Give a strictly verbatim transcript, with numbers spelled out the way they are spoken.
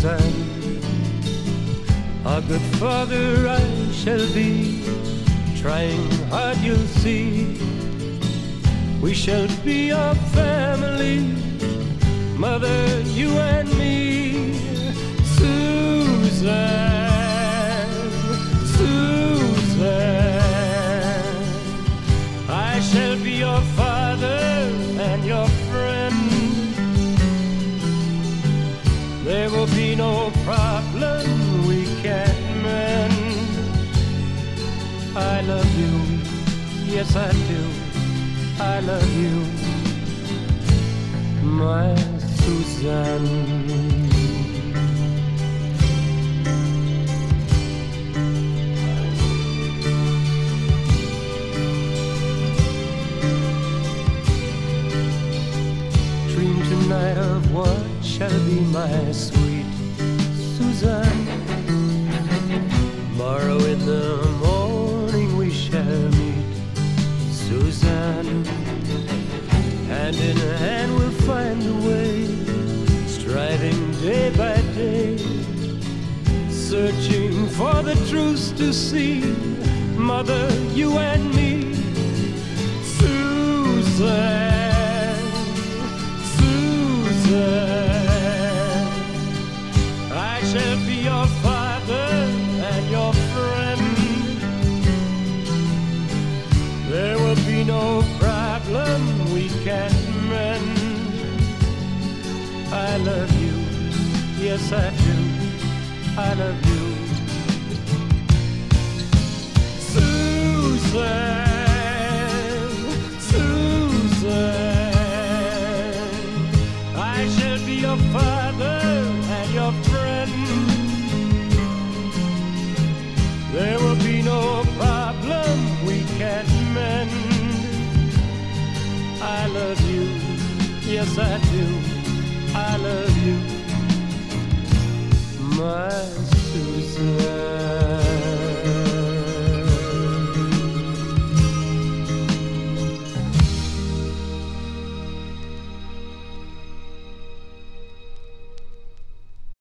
Susan. A good father I shall be, trying hard you'll see. We shall be a family, mother, you and me. Susan, Susan, I shall be your father and your friend. There will be no problem we can't mend. I love you, yes I do, I love you, my Susan. Tonight of what shall be my sweet Susan. Tomorrow in the morning we shall meet, Susan. Hand in hand we'll find a way, striving day by day, searching for the truth to see, mother, you and me. Susan, I shall be your father and your friend. There will be no problem we can't mend. I love you, yes I do, I love you, Susan. Your father and your friend. There will be no problem we can't mend. I love you, yes I